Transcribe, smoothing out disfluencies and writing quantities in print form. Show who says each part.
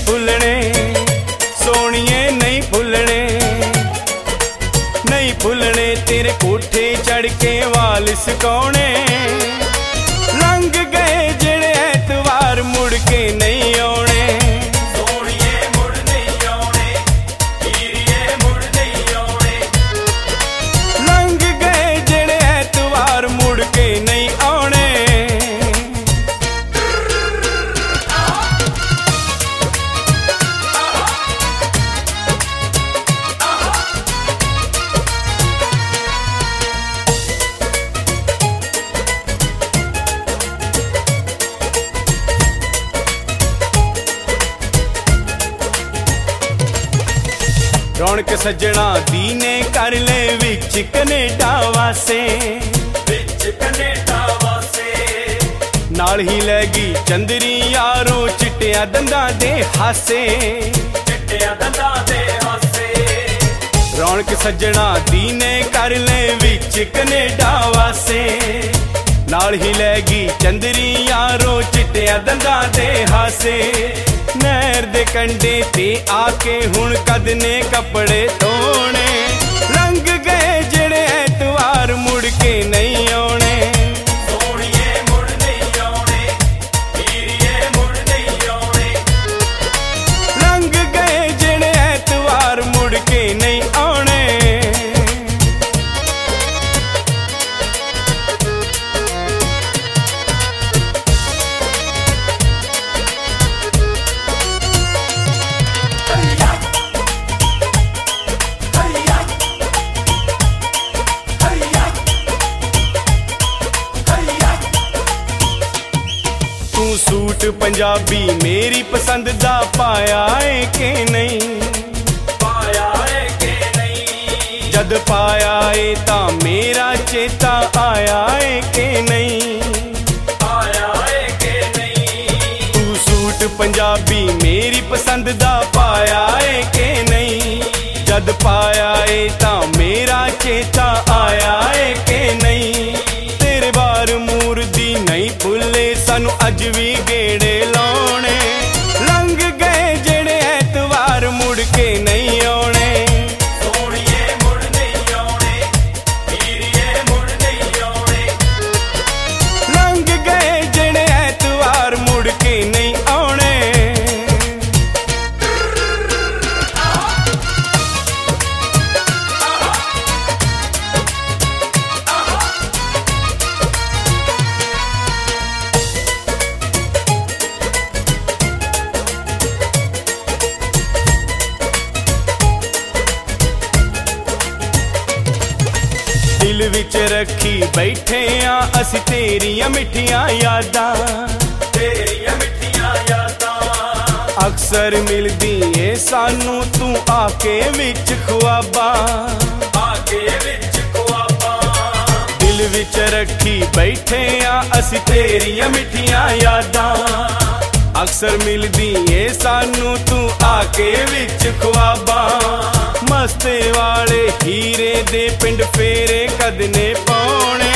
Speaker 1: भुलने सोनिए नहीं भुलने, नहीं भुलने तेरे कोठे चढ़ के वाल सुकाने। लंघ गए जेड़े ऐतवार मुड़ के नहीं आने। रौनक सजना दीने कर ले विच कनेडा वासे, विच कनेडा वासे। नाल ही लैगी चंदरी यारों चिट्टिया दंदा दे हासे, चिट्टिया दंदा दे हासे। रौनक सजना दीने कर ले विच कनेडा वासे, नाल ही लैगी चंदरी यारों चिट्टिया दंदा दे हासे। नहर दे कंडे ते आके हुण कदने कपड़े धोने। लंघ गए जेड़े ऐतवार मुड़ के नहीं आने। सोनिए मुड़ नहीं आने, हीरिए मुड़ नहीं आने। लंघ गए जेड़े ऐतवार मुड़ के नहीं आने। सूट पंजाबी मेरी पसंद दा पाया है कि नहीं, पाया है कि नहीं। जद पाया है तां मेरा चेता आया है कि नहीं, आया है कि नहीं। तू सूट पंजाबी मेरी पसंद दा पाया है कि नहीं। जद पाया है तां मेरा चेता आया है कि नहीं। तेरे बार मूर दी नहीं भुले सानू अज भी गेड़े लाने। लंघ गए जेड़े ऐतवार मुड़ के नहीं आने। सोनिए मुड़ नहीं आने, हीरिए मुड़ नहीं आने। लंघ गए जेड़े ऐतवार मुड़ के नहीं आने। दिल विच रखी बैठे आ असी तेरिया मिठियां यादां, तेरिया मिठियां यादां। अक्सर मिलदी ए सानू तू आके विच ख्वाबां, आके विच ख्वाबां। दिल विच रखी बैठे आ असी तेरिया मिठियां यादां। अक्सर मिलदी ए सानू तू आके विच ख्वाबां। मस्ते वाले हीरे दे पिंड फेरे कदने पाउणे।